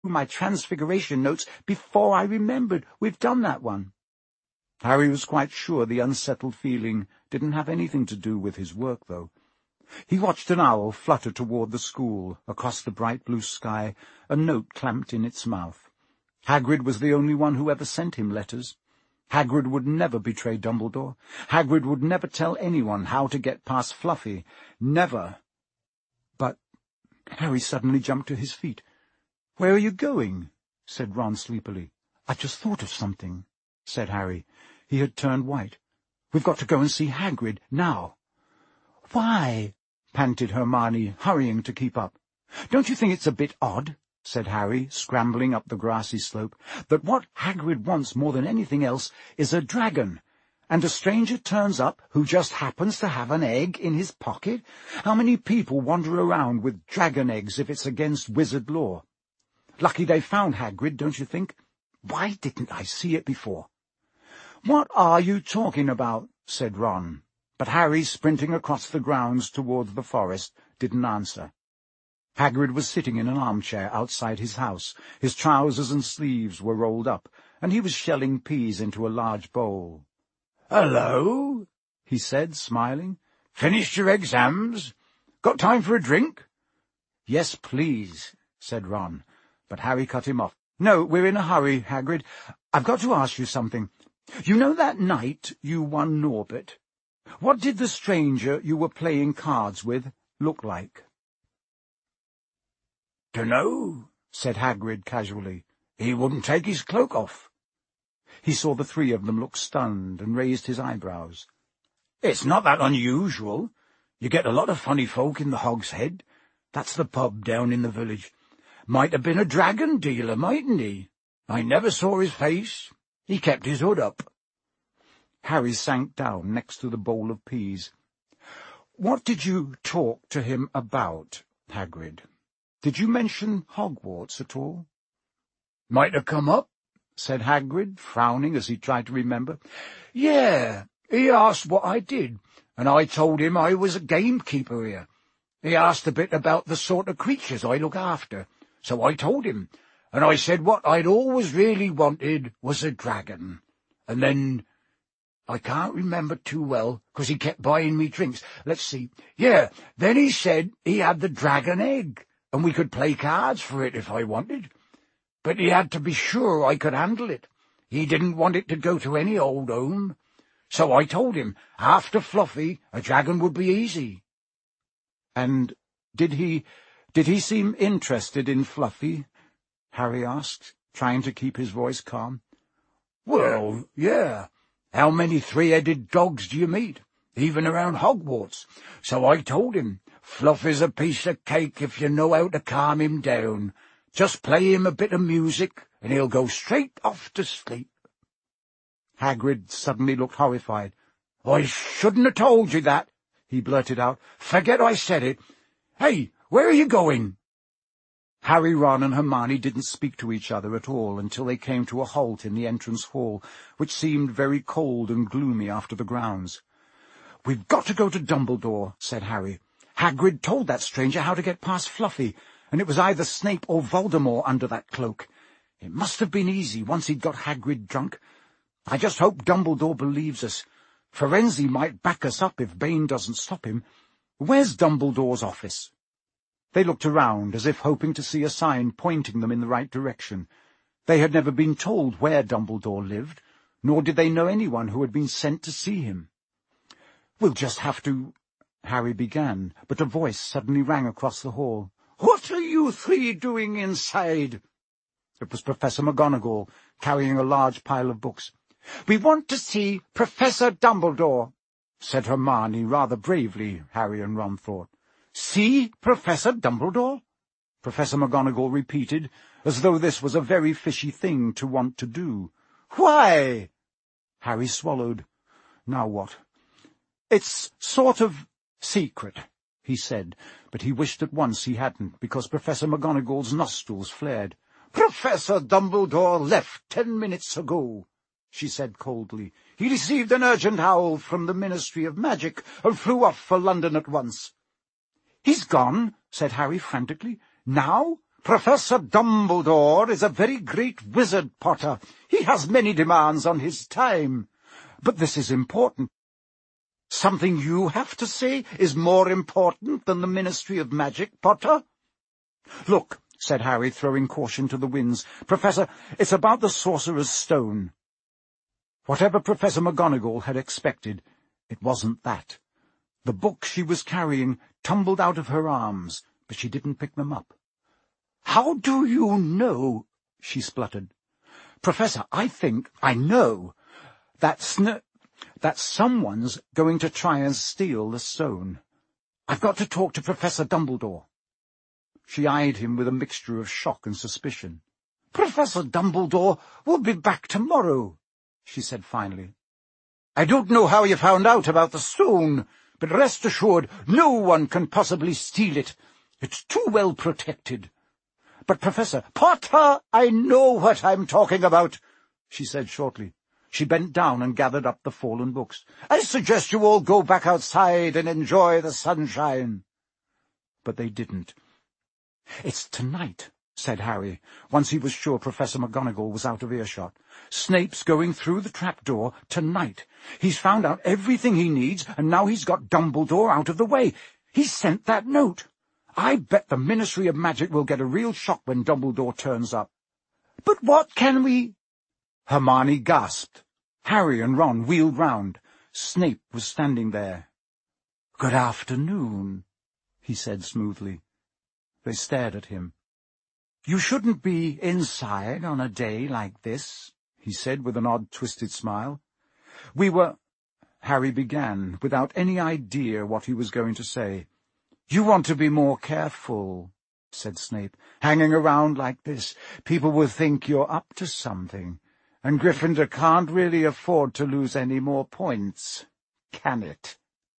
my transfiguration notes before I remembered. We've done that one." Harry was quite sure the unsettled feeling didn't have anything to do with his work, though. He watched an owl flutter toward the school, across the bright blue sky, a note clamped in its mouth. Hagrid was the only one who ever sent him letters. Hagrid would never betray Dumbledore. Hagrid would never tell anyone how to get past Fluffy. Never. But Harry suddenly jumped to his feet. "Where are you going?" said Ron sleepily. "I've just thought of something," said Harry. He had turned white. "We've got to go and see Hagrid, now." "Why?" panted Hermione, hurrying to keep up. "Don't you think it's a bit odd," said Harry, scrambling up the grassy slope, "that what Hagrid wants more than anything else is a dragon, and a stranger turns up who just happens to have an egg in his pocket? How many people wander around with dragon eggs if it's against wizard law? Lucky they found Hagrid, don't you think? Why didn't I see it before?" "What are you talking about?" said Ron, but Harry, sprinting across the grounds towards the forest, didn't answer. Hagrid was sitting in an armchair outside his house. His trousers and sleeves were rolled up, and he was shelling peas into a large bowl. "Hello," he said, smiling. "Finished your exams? Got time for a drink?" "Yes, please," said Ron, but Harry cut him off. "No, we're in a hurry, Hagrid. I've got to ask you something. You know that night you won Norbert? What did the stranger you were playing cards with look like?" "Dunno," said Hagrid casually. "He wouldn't take his cloak off." He saw the three of them look stunned and raised his eyebrows. "It's not that unusual. You get a lot of funny folk in the Hog's Head. That's the pub down in the village. Might have been a dragon dealer, mightn't he? I never saw his face. He kept his hood up." Harry sank down next to the bowl of peas. "What did you talk to him about, Hagrid? Did you mention Hogwarts at all?" "Might have come up," said Hagrid, frowning as he tried to remember. "Yeah, he asked what I did, and I told him I was a gamekeeper here. He asked a bit about the sort of creatures I look after, so I told him, and I said what I'd always really wanted was a dragon. And then I can't remember too well, 'cause he kept buying me drinks. Let's see. Yeah, then he said he had the dragon egg, and we could play cards for it if I wanted. But he had to be sure I could handle it. He didn't want it to go to any old home. So I told him, after Fluffy, a dragon would be easy." "And did he seem interested in Fluffy?" Harry asked, trying to keep his voice calm. "Well, yeah. How many three-headed dogs do you meet, even around Hogwarts? So I told him, Fluffy's a piece of cake if you know how to calm him down. Just play him a bit of music, and he'll go straight off to sleep." Hagrid suddenly looked horrified. "I shouldn't have told you that," he blurted out. "Forget I said it. Hey, where are you going?" Harry, Ron, and Hermione didn't speak to each other at all until they came to a halt in the entrance hall, which seemed very cold and gloomy after the grounds. "We've got to go to Dumbledore," said Harry. "Hagrid told that stranger how to get past Fluffy, and it was either Snape or Voldemort under that cloak. It must have been easy once he'd got Hagrid drunk. I just hope Dumbledore believes us. Firenze might back us up if Bane doesn't stop him. Where's Dumbledore's office?" They looked around, as if hoping to see a sign pointing them in the right direction. They had never been told where Dumbledore lived, nor did they know anyone who had been sent to see him. "We'll just have to—" Harry began, but a voice suddenly rang across the hall. "What are you three doing inside?" It was Professor McGonagall, carrying a large pile of books. "We want to see Professor Dumbledore," said Hermione, rather bravely, Harry and Ron thought. "See Professor Dumbledore?" Professor McGonagall repeated, as though this was a very fishy thing to want to do. "Why?" Harry swallowed. Now what? "It's sort of secret," he said, but he wished at once he hadn't, because Professor McGonagall's nostrils flared. "Professor Dumbledore left 10 minutes ago," she said coldly. "He received an urgent howl from the Ministry of Magic and flew off for London at once." "He's gone," said Harry frantically. "Now? Professor Dumbledore is a very great wizard, Potter. He has many demands on his time. But this is important. Something you have to say is more important than the Ministry of Magic, Potter? Look, said Harry, throwing caution to the winds. Professor, it's about the Sorcerer's Stone. Whatever Professor McGonagall had expected, it wasn't that. The books she was carrying tumbled out of her arms, but she didn't pick them up. "How do you know?" she spluttered. "Professor, I know that someone's going to try and steal the stone. I've got to talk to Professor Dumbledore." She eyed him with a mixture of shock and suspicion. "Professor Dumbledore will be back tomorrow," she said finally. "I don't know how you found out about the stone, but rest assured no one can possibly steal it. It's too well protected." "But, Professor—" "Potter, I know what I'm talking about," she said shortly. She bent down and gathered up the fallen books. "I suggest you all go back outside and enjoy the sunshine." But they didn't. "It's tonight," said Harry, once he was sure Professor McGonagall was out of earshot. "Snape's going through the trapdoor tonight. He's found out everything he needs, and now he's got Dumbledore out of the way. He sent that note. I bet the Ministry of Magic will get a real shock when Dumbledore turns up." "But what can we—" Hermione gasped. Harry and Ron wheeled round. Snape was standing there. "Good afternoon," he said smoothly. They stared at him. "You shouldn't be inside on a day like this," he said with an odd twisted smile. "We were—" Harry began, without any idea what he was going to say. "You want to be more careful," said Snape. "Hanging around like this, people will think you're up to something, and Gryffindor can't really afford to lose any more points, can it?"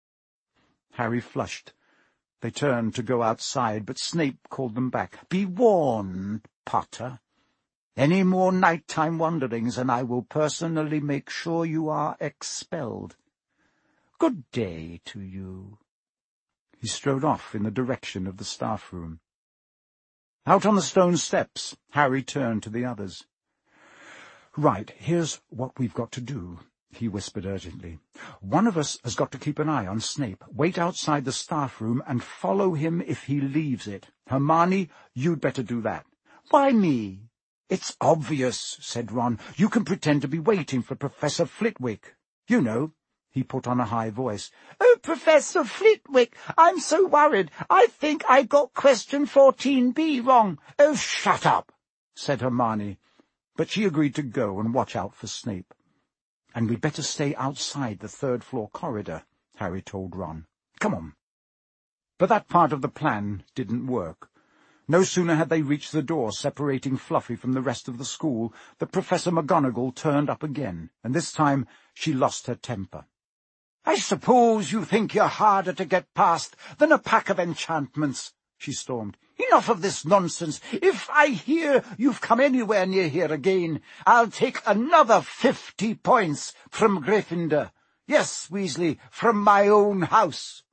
Harry flushed. They turned to go outside, but Snape called them back. "Be warned, Potter. Any more nighttime wanderings, and I will personally make sure you are expelled. Good day to you." He strode off in the direction of the staff room. Out on the stone steps, Harry turned to the others. "Right, here's what we've got to do," he whispered urgently. "One of us has got to keep an eye on Snape, wait outside the staff room, and follow him if he leaves it. Hermione, you'd better do that." "Why me?" "It's obvious," said Ron. "You can pretend to be waiting for Professor Flitwick. You know." He put on a high voice. "Oh, Professor Flitwick, I'm so worried. I think I got question 14B wrong." "Oh, shut up," said Hermione. But she agreed to go and watch out for Snape. "And we'd better stay outside the third-floor corridor," Harry told Ron. "Come on." But that part of the plan didn't work. No sooner had they reached the door separating Fluffy from the rest of the school than Professor McGonagall turned up again, and this time she lost her temper. "I suppose you think you're harder to get past than a pack of enchantments," she stormed. "Enough of this nonsense. If I hear you've come anywhere near here again, I'll take another 50 points from Gryffindor. Yes, Weasley, from my own house."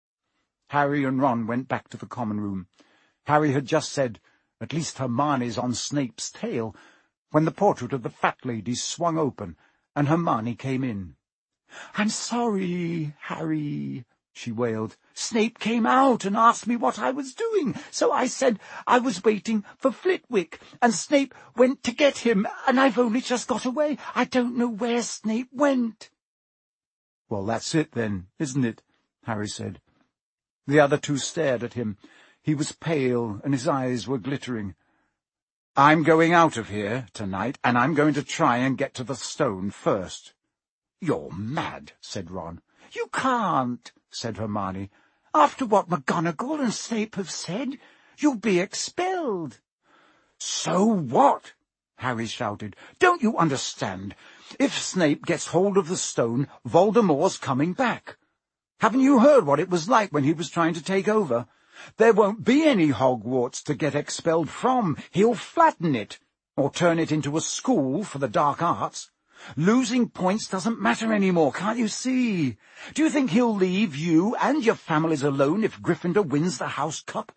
Harry and Ron went back to the common room. Harry had just said, "At least Hermione's on Snape's tail," when the portrait of the fat lady swung open, and Hermione came in. "I'm sorry, Harry," she wailed. "Snape came out and asked me what I was doing, so I said I was waiting for Flitwick, and Snape went to get him, and I've only just got away. I don't know where Snape went." "Well, that's it then, isn't it?" Harry said. The other two stared at him. He was pale, and his eyes were glittering. "I'm going out of here tonight, and I'm going to try and get to the stone first." "You're mad," said Ron. "You can't," said Hermione. "After what McGonagall and Snape have said, you'll be expelled." "So what?" Harry shouted. "Don't you understand? If Snape gets hold of the stone, Voldemort's coming back. Haven't you heard what it was like when he was trying to take over? There won't be any Hogwarts to get expelled from. He'll flatten it, or turn it into a school for the dark arts. Losing points doesn't matter anymore, can't you see? Do you think he'll leave you and your families alone if Gryffindor wins the House Cup?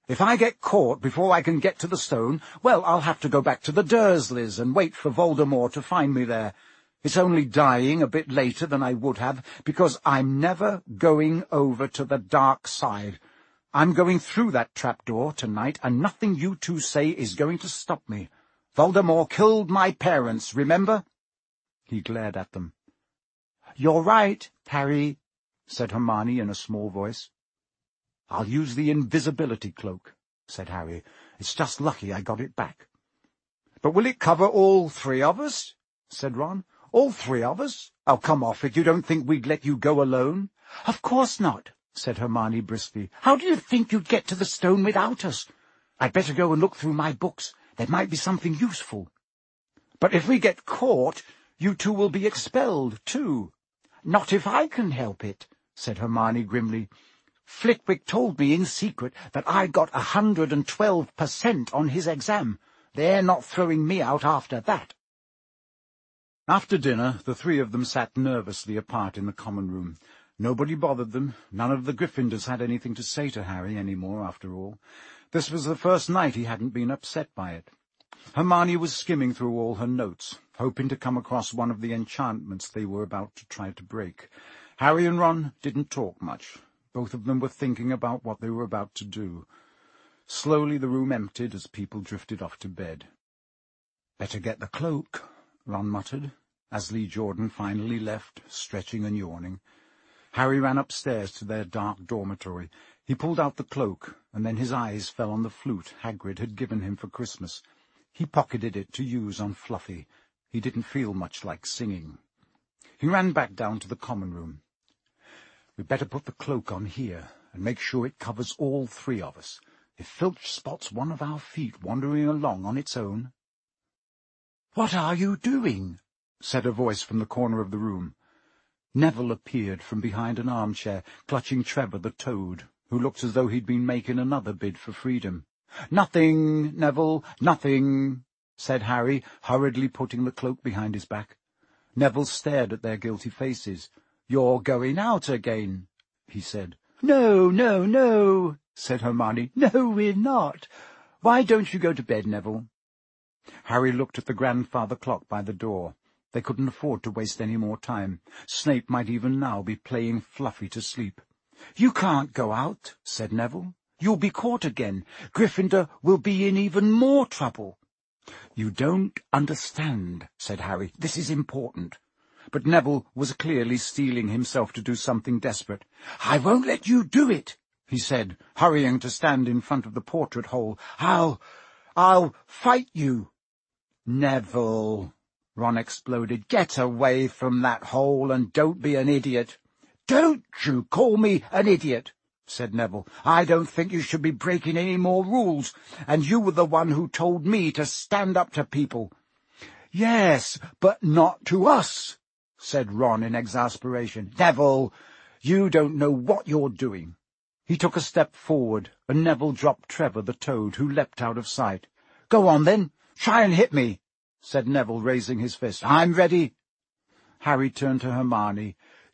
If I get caught before I can get to the stone, well, I'll have to go back to the Dursleys and wait for Voldemort to find me there. It's only dying a bit later than I would have, because I'm never going over to the dark side. I'm going through that trapdoor tonight, and nothing you two say is going to stop me. Voldemort killed my parents, remember?" He glared at them. "You're right, Harry," said Hermione in a small voice. "I'll use the invisibility cloak," said Harry. "It's just lucky I got it back." "But will it cover all three of us?" said Ron. "All three of us? Oh, come off it. You don't think we'd let you go alone?" "Of course not," said Hermione briskly. "How do you think you'd get to the stone without us? I'd better go and look through my books. There might be something useful." "But if we get caught, you two will be expelled, too." "Not if I can help it," said Hermione grimly. "Flitwick told me in secret that I got 112% on his exam. They're not throwing me out after that." After dinner, the three of them sat nervously apart in the common room. Nobody bothered them. None of the Gryffindors had anything to say to Harry any more, after all. This was the first night he hadn't been upset by it. Hermione was skimming through all her notes, hoping to come across one of the enchantments they were about to try to break. Harry and Ron didn't talk much. Both of them were thinking about what they were about to do. Slowly the room emptied as people drifted off to bed. "Better get the cloak," Ron muttered, as Lee Jordan finally left, stretching and yawning. Harry ran upstairs to their dark dormitory. He pulled out the cloak, and then his eyes fell on the flute Hagrid had given him for Christmas. He pocketed it to use on Fluffy. He didn't feel much like singing. He ran back down to the common room. "We'd better put the cloak on here, and make sure it covers all three of us. If Filch spots one of our feet wandering along on its own—" "What are you doing?" said a voice from the corner of the room. Neville appeared from behind an armchair, clutching Trevor the Toad, who looked as though he'd been making another bid for freedom. "Nothing, Neville, nothing," said Harry, hurriedly putting the cloak behind his back. Neville stared at their guilty faces. "You're going out again," he said. "No, no, no," said Hermione. "No, we're not. Why don't you go to bed, Neville?" Harry looked at the grandfather clock by the door. They couldn't afford to waste any more time. Snape might even now be playing Fluffy to sleep. "You can't go out," said Neville. "You'll be caught again. Gryffindor will be in even more trouble." "You don't understand," said Harry. "This is important." But Neville was clearly steeling himself to do something desperate. "I won't let you do it," he said, hurrying to stand in front of the portrait hole. I'll fight you." "Neville," Ron exploded, "get away from that hole and don't be an idiot." "Don't you call me an idiot," said Neville. "I don't think you should be breaking any more rules, and you were the one who told me to stand up to people." "Yes, but not to us," said Ron in exasperation. "Neville, you don't know what you're doing." He took a step forward, and Neville dropped Trevor the Toad, who leapt out of sight. "Go on, then. Try and hit me," said Neville, raising his fist. "I'm ready." Harry turned to Hermione.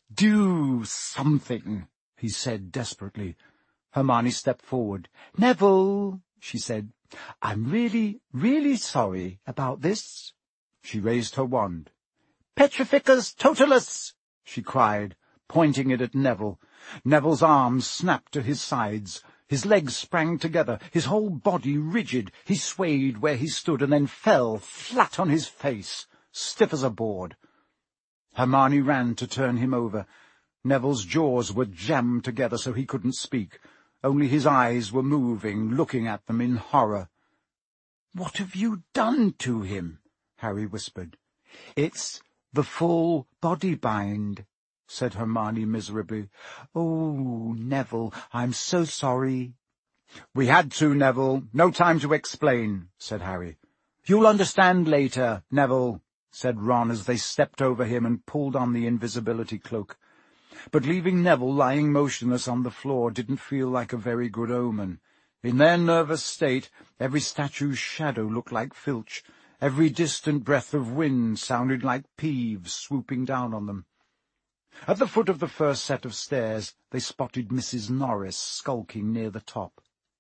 "Do something," he said desperately. Hermione stepped forward. "Neville," she said, "I'm really, really sorry about this." She raised her wand. "Petrificus totalus!" she cried, pointing it at Neville. Neville's arms snapped to his sides. His legs sprang together, his whole body rigid. He swayed where he stood and then fell flat on his face, stiff as a board. Hermione ran to turn him over. Neville's jaws were jammed together so he couldn't speak. Only his eyes were moving, looking at them in horror. "What have you done to him?" Harry whispered. "It's the full body bind," said Hermione miserably. "Oh, Neville, I'm so sorry." "We had to, Neville. No time to explain," said Harry. "You'll understand later, Neville," said Ron as they stepped over him and pulled on the invisibility cloak. But leaving Neville lying motionless on the floor didn't feel like a very good omen. In their nervous state, every statue's shadow looked like Filch. Every distant breath of wind sounded like Peeves swooping down on them. At the foot of the first set of stairs, they spotted Mrs. Norris skulking near the top.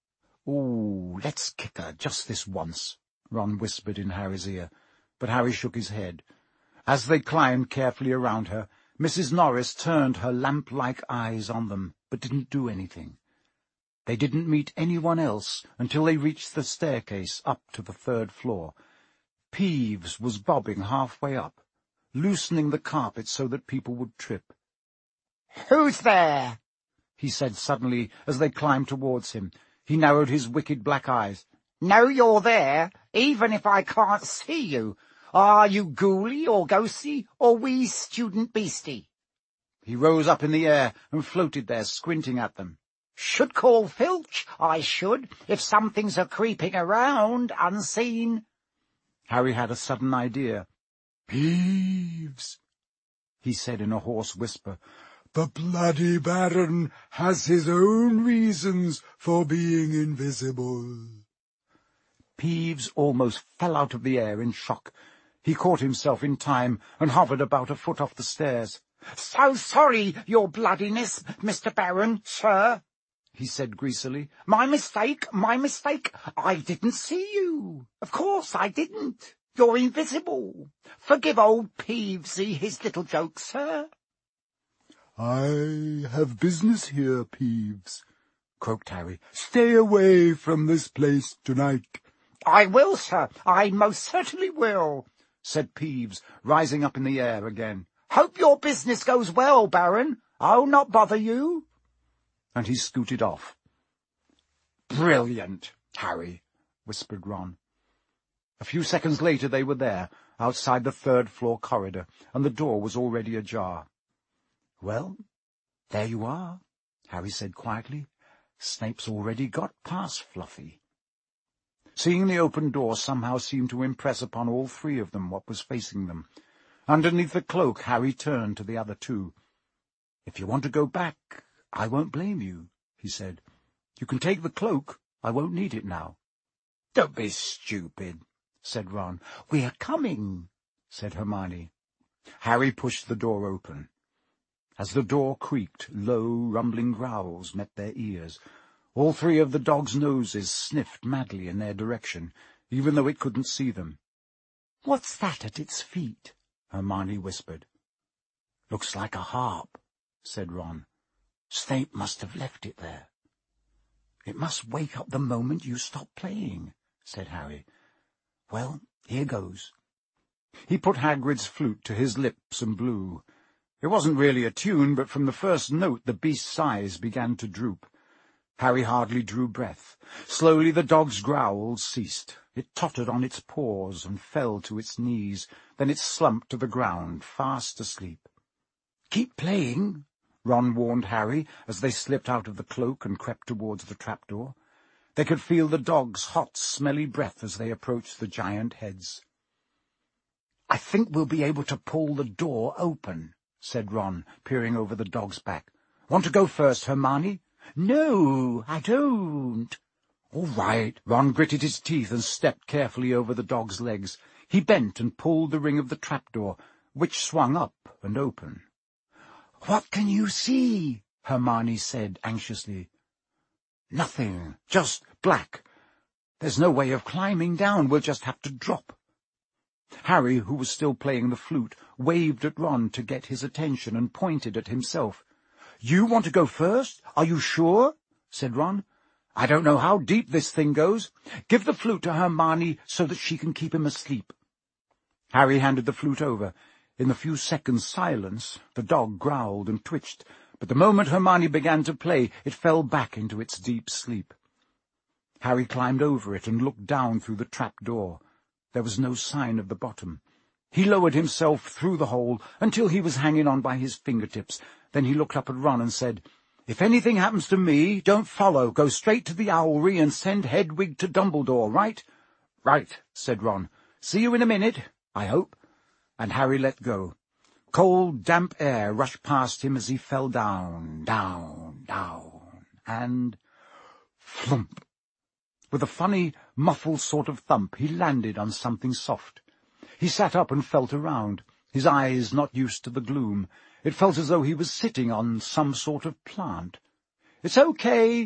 "Ooh, let's kick her just this once," Ron whispered in Harry's ear, but Harry shook his head. As they climbed carefully around her, Mrs. Norris turned her lamp-like eyes on them, but didn't do anything. They didn't meet anyone else until they reached the staircase up to the 3rd floor. Peeves was bobbing halfway up, loosening the carpet so that people would trip. "Who's there?" he said suddenly as they climbed towards him. He narrowed his wicked black eyes. "Know you're there, even if I can't see you. Are you ghouly or ghosty or wee student beastie?" He rose up in the air and floated there, squinting at them. "Should call Filch, I should, if something's a-creeping around unseen." Harry had a sudden idea. "Peeves," he said in a hoarse whisper. "The bloody Baron has his own reasons for being invisible." Peeves almost fell out of the air in shock. He caught himself in time and hovered about a foot off the stairs. "So sorry, your bloodiness, Mr. Baron, sir," he said greasily. My mistake. I didn't see you. Of course I didn't. You're invisible. Forgive old Peevesy his little joke, sir." "I have business here, Peeves," croaked Harry. "Stay away from this place tonight." "I will, sir. I most certainly will," said Peeves, rising up in the air again. "Hope your business goes well, Baron. I'll not bother you." And he scooted off. "Brilliant, Harry," whispered Ron. A few seconds later they were there, outside the 3rd floor corridor, and the door was already ajar. "Well, there you are," Harry said quietly. "Snape's already got past Fluffy." Seeing the open door somehow seemed to impress upon all 3 of them what was facing them. Underneath the cloak, Harry turned to the other 2. "If you want to go back, I won't blame you," he said. "You can take the cloak. I won't need it now." "Don't be stupid," said Ron. "We're coming," said Hermione. Harry pushed the door open. As the door creaked, low, rumbling growls met their ears. All 3 of the dogs' noses sniffed madly in their direction, even though it couldn't see them. "What's that at its feet?" Hermione whispered. "Looks like a harp," said Ron. "Snape must have left it there." "It must wake up the moment you stop playing," said Harry. "Well, here goes." He put Hagrid's flute to his lips and blew. It wasn't really a tune, but from the first note the beast's eyes began to droop. Harry hardly drew breath. Slowly the dog's growls ceased. It tottered on its paws and fell to its knees. Then it slumped to the ground, fast asleep. "Keep playing," Ron warned Harry as they slipped out of the cloak and crept towards the trapdoor. They could feel the dog's hot, smelly breath as they approached the giant heads. "I think we'll be able to pull the door open," said Ron, peering over the dog's back. "Want to go first, Hermione?" "No, I don't." "All right." Ron gritted his teeth and stepped carefully over the dog's legs. He bent and pulled the ring of the trapdoor, which swung up and open. "What can you see?" Hermione said anxiously. "Nothing, just black. There's no way of climbing down. We'll just have to drop." Harry, who was still playing the flute, waved at Ron to get his attention and pointed at himself. "You want to go first? Are you sure?" said Ron. "I don't know how deep this thing goes. Give the flute to Hermione so that she can keep him asleep." Harry handed the flute over. In the few seconds' silence, the dog growled and twitched, but the moment Hermione began to play, it fell back into its deep sleep. Harry climbed over it and looked down through the trap door. There was no sign of the bottom. He lowered himself through the hole until he was hanging on by his fingertips. Then he looked up at Ron and said, "If anything happens to me, don't follow. Go straight to the owlry and send Hedwig to Dumbledore, right?" "Right," said Ron. "See you in a minute, I hope." And Harry let go. Cold, damp air rushed past him as he fell down, and flump! With a funny, muffled sort of thump, he landed on something soft. He sat up and felt around, his eyes not used to the gloom. It felt as though he was sitting on some sort of plant. "It's okay,"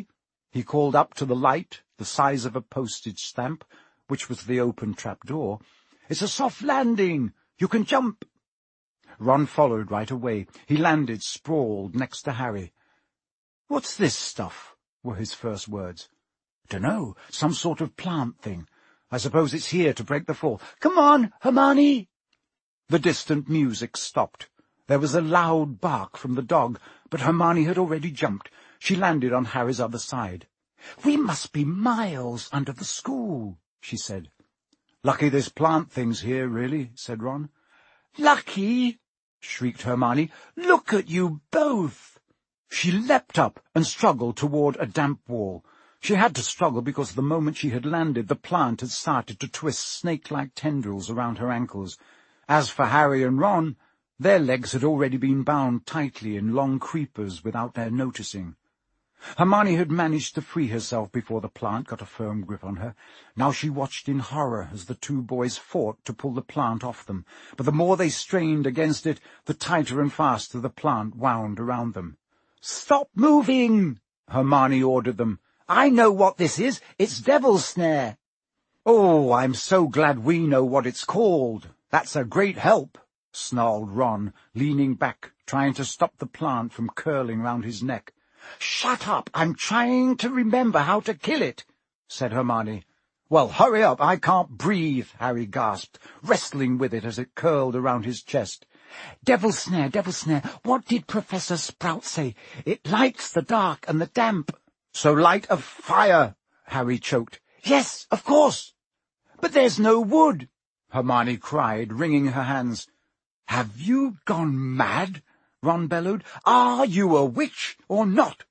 He called up to the light, the size of a postage stamp, which was the open trapdoor. "It's a soft landing! You can jump!" Ron followed right away. He landed sprawled next to Harry. "What's this stuff?" were his first words. "Dunno, some sort of plant thing. I suppose it's here to break the fall. Come on, Hermione!" The distant music stopped. There was a loud bark from the dog, but Hermione had already jumped. She landed on Harry's other side. "We must be miles under the school," she said. "Lucky this plant thing's here, really," said Ron. "Lucky!" shrieked Hermione. "Look at you both!" She leapt up and struggled toward a damp wall. She had to struggle because the moment she had landed, the plant had started to twist snake-like tendrils around her ankles. As for Harry and Ron, their legs had already been bound tightly in long creepers without their noticing. Hermione had managed to free herself before the plant got a firm grip on her. Now she watched in horror as the two boys fought to pull the plant off them, but the more they strained against it, the tighter and faster the plant wound around them. "Stop moving!" Hermione ordered them. "I know what this is. It's Devil's Snare." "Oh, I'm so glad we know what it's called. That's a great help," snarled Ron, leaning back, trying to stop the plant from curling round his neck. "Shut up! I'm trying to remember how to kill it," said Hermione. "Well, hurry up, I can't breathe," Harry gasped, wrestling with it as it curled around his chest. Devil's Snare, what did Professor Sprout say? It lights the dark and the damp." "So light a fire," Harry choked. "Yes, of course." "But there's no wood," Hermione cried, wringing her hands. "Have you gone mad?" Ron bellowed. "Are you a witch or not?"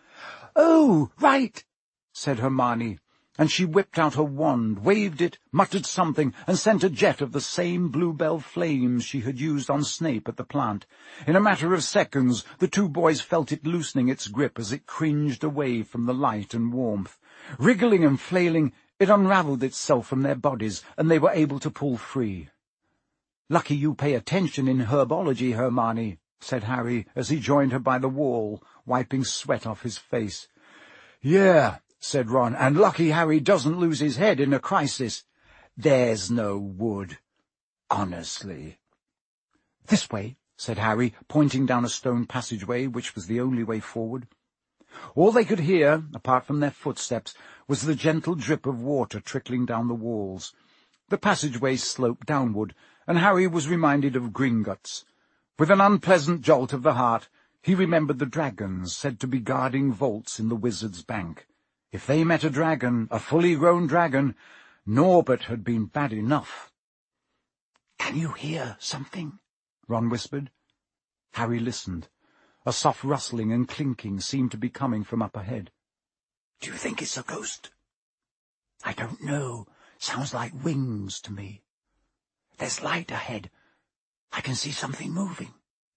"Oh, right," said Hermione, and she whipped out her wand, waved it, muttered something, and sent a jet of the same bluebell flames she had used on Snape at the plant. In a matter of seconds, the two boys felt it loosening its grip as it cringed away from the light and warmth. Wriggling and flailing, it unravelled itself from their bodies, and they were able to pull free. "Lucky you pay attention in herbology, Hermione," said Harry, as he joined her by the wall, wiping sweat off his face. "Yeah," said Ron, "and lucky Harry doesn't lose his head in a crisis. There's no wood. Honestly." "This way," said Harry, pointing down a stone passageway which was the only way forward. All they could hear, apart from their footsteps, was the gentle drip of water trickling down the walls. The passageway sloped downward, and Harry was reminded of Gringotts. With an unpleasant jolt of the heart, he remembered the dragons said to be guarding vaults in the Wizard's Bank. If they met a dragon, a fully grown dragon, Norbert had been bad enough. "Can you hear something?" Ron whispered. Harry listened. A soft rustling and clinking seemed to be coming from up ahead. "Do you think it's a ghost?" "I don't know. Sounds like wings to me. There's light ahead. I can see something moving."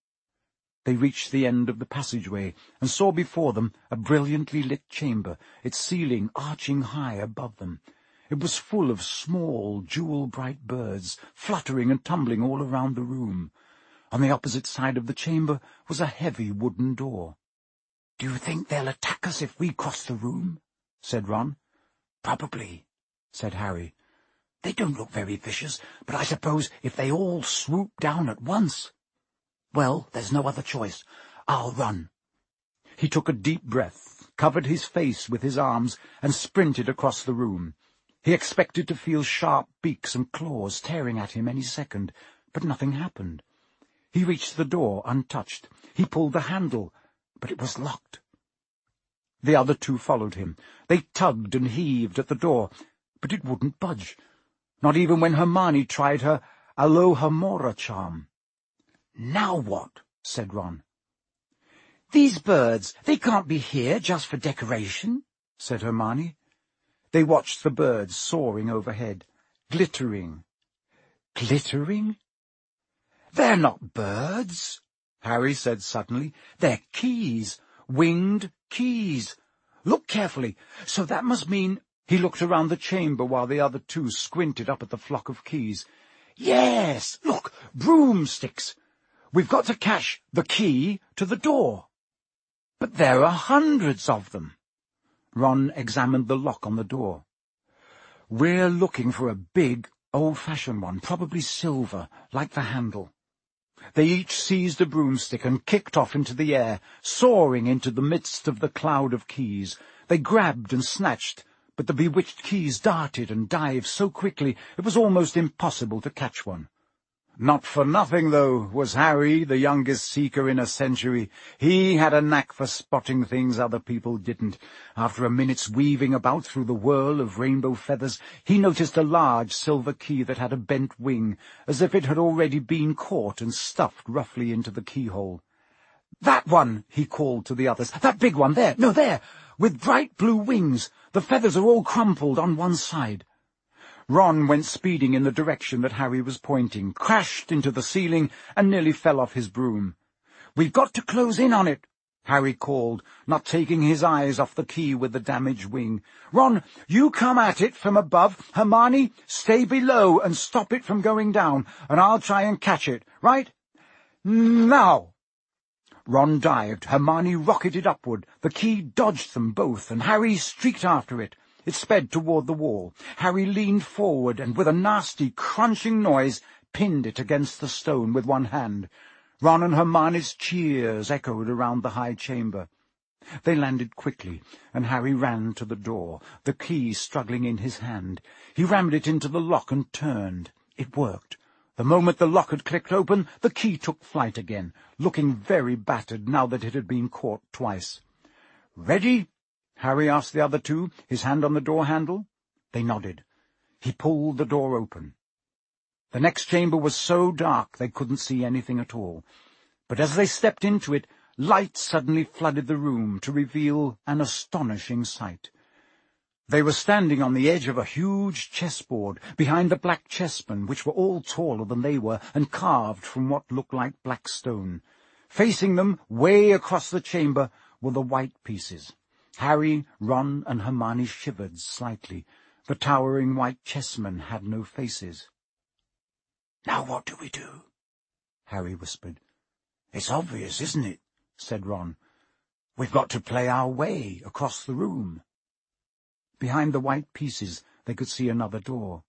They reached the end of the passageway and saw before them a brilliantly lit chamber, its ceiling arching high above them. It was full of small, jewel-bright birds, fluttering and tumbling all around the room. On the opposite side of the chamber was a heavy wooden door. "Do you think they'll attack us if we cross the room?" said Ron. "Probably," said Harry. "They don't look very vicious, but I suppose if they all swoop down at once—" "Well, there's no other choice. I'll run." He took a deep breath, covered his face with his arms, and sprinted across the room. He expected to feel sharp beaks and claws tearing at him any second, but nothing happened. He reached the door untouched. He pulled the handle, but it was locked. The other two followed him. They tugged and heaved at the door, but it wouldn't budge, not even when Hermione tried her Alohomora charm. "Now what?" said Ron. "These birds, they can't be here just for decoration," said Hermione. They watched the birds soaring overhead, glittering. "Glittering?" "They're not birds," Harry said suddenly. "They're keys, winged keys. Look carefully. So that must mean—" He looked around the chamber while the other two squinted up at the flock of keys. "Yes, look, broomsticks. We've got to catch the key to the door." "But there are hundreds of them." Ron examined the lock on the door. "We're looking for a big, old-fashioned one, probably silver, like the handle." They each seized a broomstick and kicked off into the air, soaring into the midst of the cloud of keys. They grabbed and snatched, but the bewitched keys darted and dived so quickly it was almost impossible to catch one. Not for nothing, though, was Harry the youngest seeker in a century. He had a knack for spotting things other people didn't. After a minute's weaving about through the whirl of rainbow feathers, he noticed a large silver key that had a bent wing, as if it had already been caught and stuffed roughly into the keyhole. "That one!" he called to the others. "That big one, there! No, there! With bright blue wings! The feathers are all crumpled on one side." Ron went speeding in the direction that Harry was pointing, crashed into the ceiling, and nearly fell off his broom. "We've got to close in on it," Harry called, not taking his eyes off the key with the damaged wing. "Ron, you come at it from above. Hermione, stay below and stop it from going down, and I'll try and catch it. Right? Now!" Ron dived. Hermione rocketed upward. The key dodged them both, and Harry streaked after it. It sped toward the wall. Harry leaned forward and, with a nasty, crunching noise, pinned it against the stone with one hand. Ron and Hermione's cheers echoed around the high chamber. They landed quickly, and Harry ran to the door, the key struggling in his hand. He rammed it into the lock and turned. It worked. The moment the lock had clicked open, the key took flight again, looking very battered now that it had been caught twice. "Ready?" Harry asked the other two, his hand on the door handle. They nodded. He pulled the door open. The next chamber was so dark they couldn't see anything at all. But as they stepped into it, light suddenly flooded the room to reveal an astonishing sight. They were standing on the edge of a huge chessboard, behind the black chessmen, which were all taller than they were and carved from what looked like black stone. Facing them, way across the chamber, were the white pieces. Harry, Ron, and Hermione shivered slightly. The towering white chessmen had no faces. "Now what do we do?" Harry whispered. "It's obvious, isn't it?" said Ron. "We've got to play our way across the room." Behind the white pieces they could see another door.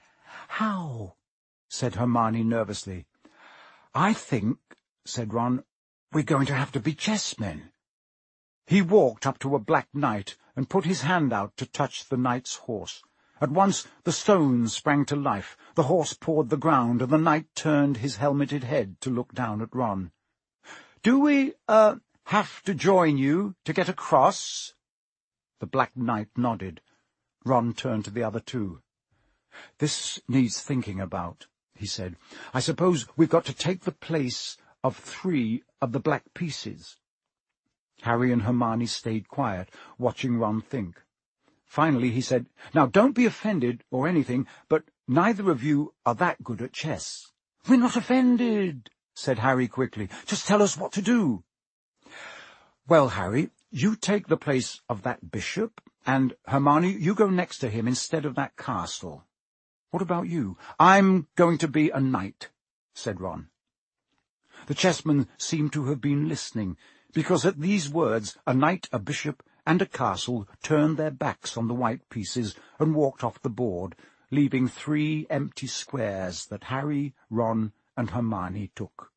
"How?" said Hermione nervously. "I think," said Ron, "we're going to have to be chessmen." He walked up to a black knight and put his hand out to touch the knight's horse. At once the stones sprang to life, the horse pawed the ground, and the knight turned his helmeted head to look down at Ron. "Do we, have to join you to get across?" The black knight nodded. Ron turned to the other two. "This needs thinking about," he said. "I suppose we've got to take the place of 3 of the black pieces." Harry and Hermione stayed quiet, watching Ron think. Finally he said, "Now don't be offended or anything, but neither of you are that good at chess." "We're not offended," said Harry quickly. "Just tell us what to do." "Well, Harry, you take the place of that bishop, and Hermione, you go next to him instead of that castle. What about you?" "I'm going to be a knight," said Ron. The chessmen seemed to have been listening, because at these words a knight, a bishop, and a castle turned their backs on the white pieces and walked off the board, leaving 3 empty squares that Harry, Ron, and Hermione took.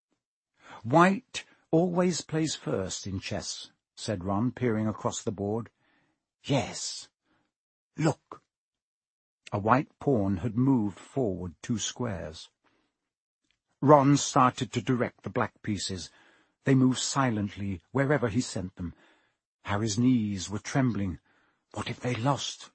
"White always plays first in chess," said Ron, peering across the board. "Yes. Look." A white pawn had moved forward 2 squares. Ron started to direct the black pieces. They moved silently wherever he sent them. Harry's knees were trembling. What if they lost?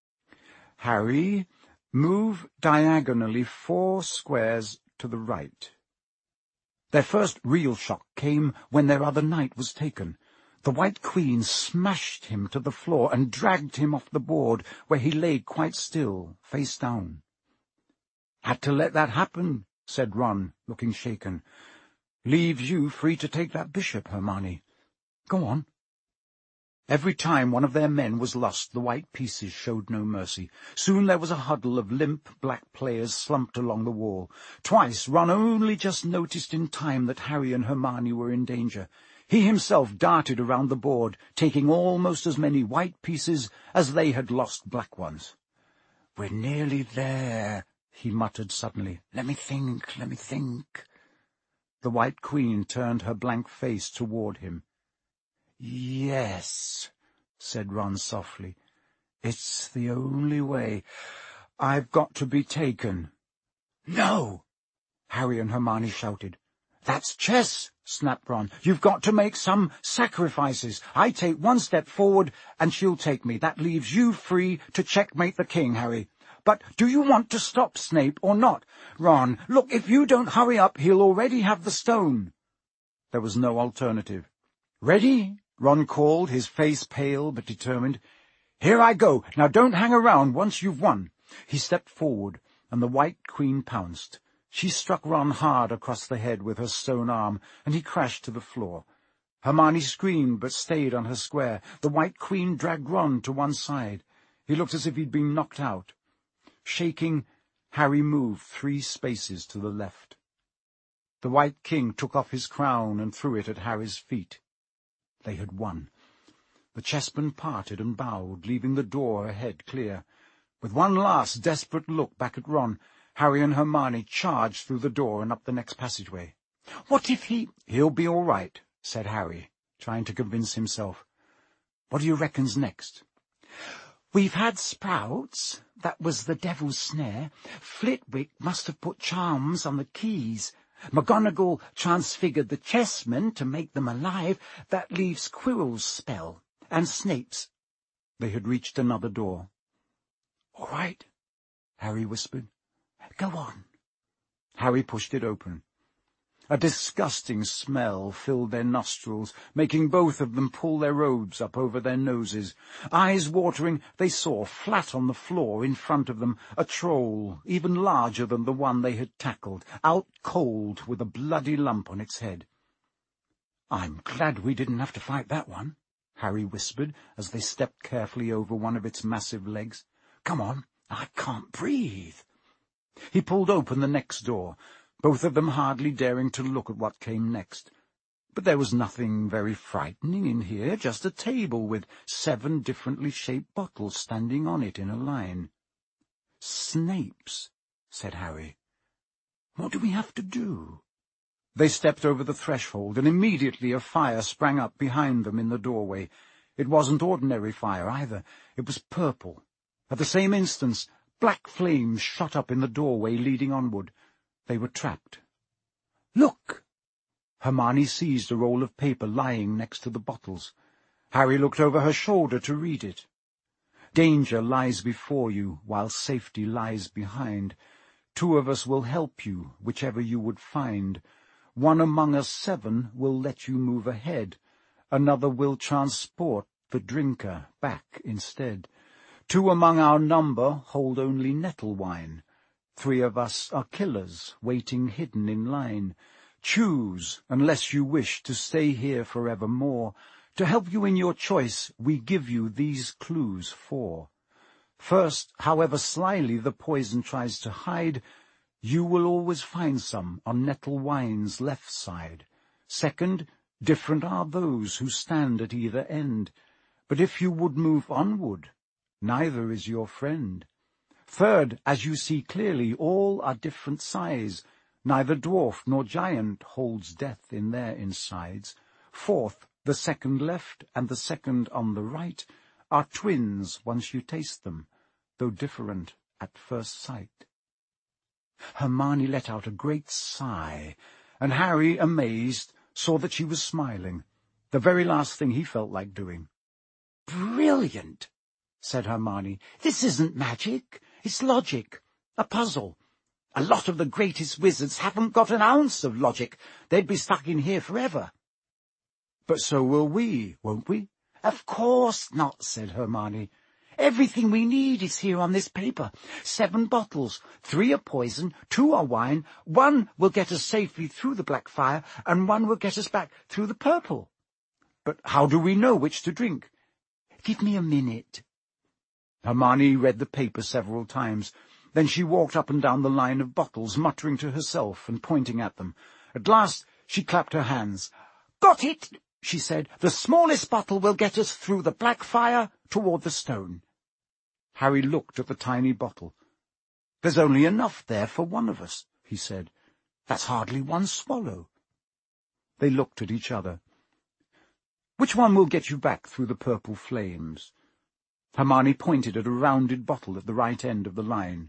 "Harry, move diagonally 4 squares to the right." Their first real shock came when their other knight was taken. The White Queen smashed him to the floor and dragged him off the board, where he lay quite still, face down. "Had to let that happen," said Ron, looking shaken. "Leaves you free to take that bishop, Hermione. Go on." Every time one of their men was lost, the white pieces showed no mercy. Soon there was a huddle of limp black players slumped along the wall. Twice Ron only just noticed in time that Harry and Hermione were in danger. He himself darted around the board, taking almost as many white pieces as they had lost black ones. "We're nearly there," he muttered suddenly. Let me think. The White Queen turned her blank face toward him. "Yes," said Ron softly. "It's the only way. I've got to be taken." "No!" Harry and Hermione shouted. "That's chess," snapped Ron. "You've got to make some sacrifices. I take one step forward, and she'll take me. That leaves you free to checkmate the king, Harry. But do you want to stop Snape or not? Ron, look, if you don't hurry up, he'll already have the stone." There was no alternative. "Ready?" Ron called, his face pale but determined. "Here I go. Now don't hang around once you've won." He stepped forward, and the White Queen pounced. She struck Ron hard across the head with her stone arm, and he crashed to the floor. Hermione screamed but stayed on her square. The White Queen dragged Ron to one side. He looked as if he'd been knocked out. Shaking, Harry moved 3 spaces to the left. The White King took off his crown and threw it at Harry's feet. They had won. The chessmen parted and bowed, leaving the door ahead clear. With one last desperate look back at Ron, Harry and Hermione charged through the door and up the next passageway. "What if he—" "He'll be all right," said Harry, trying to convince himself. "What do you reckon's next?" "We've had sprouts. That was the devil's snare. Flitwick must have put charms on the keys. McGonagall transfigured the chessmen to make them alive. That leaves Quirrell's spell. And Snape's." They had reached another door. "All right," Harry whispered. "Go on." Harry pushed it open. A disgusting smell filled their nostrils, making both of them pull their robes up over their noses. Eyes watering, they saw, flat on the floor in front of them, a troll, even larger than the one they had tackled, out cold with a bloody lump on its head. "I'm glad we didn't have to fight that one," Harry whispered as they stepped carefully over one of its massive legs. "Come on, I can't breathe." He pulled open the next door, both of them hardly daring to look at what came next. But there was nothing very frightening in here, just a table with 7 differently shaped bottles standing on it in a line. "Snape's," said Harry. "What do we have to do?" They stepped over the threshold, and immediately a fire sprang up behind them in the doorway. It wasn't ordinary fire, either. It was purple. At the same instant, black flames shot up in the doorway leading onward. They were trapped. "Look!" Hermione seized a roll of paper lying next to the bottles. Harry looked over her shoulder to read it. "Danger lies before you, while safety lies behind. 2 of us will help you, whichever you would find. 1 among us 7 will let you move ahead. Another will transport the drinker back instead. 2 among our number hold only nettle wine. 3 of us are killers, waiting hidden in line. Choose, unless you wish to stay here forevermore. To help you in your choice, we give you these clues 4. First, however slyly the poison tries to hide, you will always find some on nettle wine's left side. Second, different are those who stand at either end. But if you would move onward, neither is your friend. Third, as you see clearly, all are different size. Neither dwarf nor giant holds death in their insides. Fourth, the second left and the second on the right are twins once you taste them, though different at first sight. Hermione let out a great sigh, and Harry, amazed, saw that she was smiling, the very last thing he felt like doing. "Brilliant," said Hermione. "This isn't magic. It's logic. A puzzle. A lot of the greatest wizards haven't got an ounce of logic. They'd be stuck in here forever." "But so will we, won't we?" "Of course not," said Hermione. "Everything we need is here on this paper. 7 bottles. 3 are poison, 2 are wine. 1 will get us safely through the black fire, and 1 will get us back through the purple." "But how do we know which to drink?" "Give me a minute." Hermione read the paper several times. Then she walked up and down the line of bottles, muttering to herself and pointing at them. At last she clapped her hands. "Got it!" she said. "The smallest bottle will get us through the black fire toward the stone." Harry looked at the tiny bottle. "There's only enough there for one of us," he said. "That's hardly one swallow." They looked at each other. "Which one will get you back through the purple flames?" Hermione pointed at a rounded bottle at the right end of the line.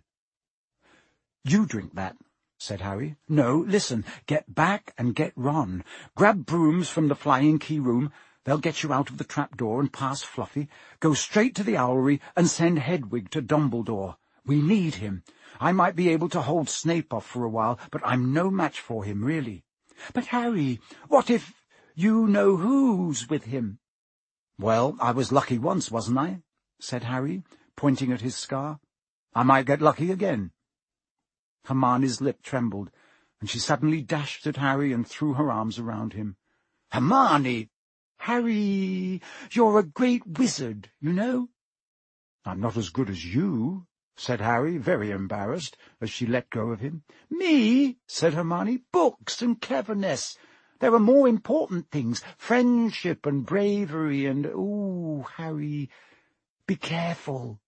"You drink that," said Harry. "No, listen. Get back and get Ron. Grab brooms from the Flying Key room. They'll get you out of the trapdoor and past Fluffy. Go straight to the Owlery and send Hedwig to Dumbledore. We need him. I might be able to hold Snape off for a while, but I'm no match for him, really." "But, Harry, what if you know who's with him?" "Well, I was lucky once, wasn't I?" said Harry, pointing at his scar. "I might get lucky again." Hermione's lip trembled, and she suddenly dashed at Harry and threw her arms around him. "Hermione!" "Harry, you're a great wizard, you know." "I'm not as good as you," said Harry, very embarrassed, as she let go of him. "Me?" said Hermione. "Books and cleverness. There are more important things, friendship and bravery and— Oh, Harry, be careful."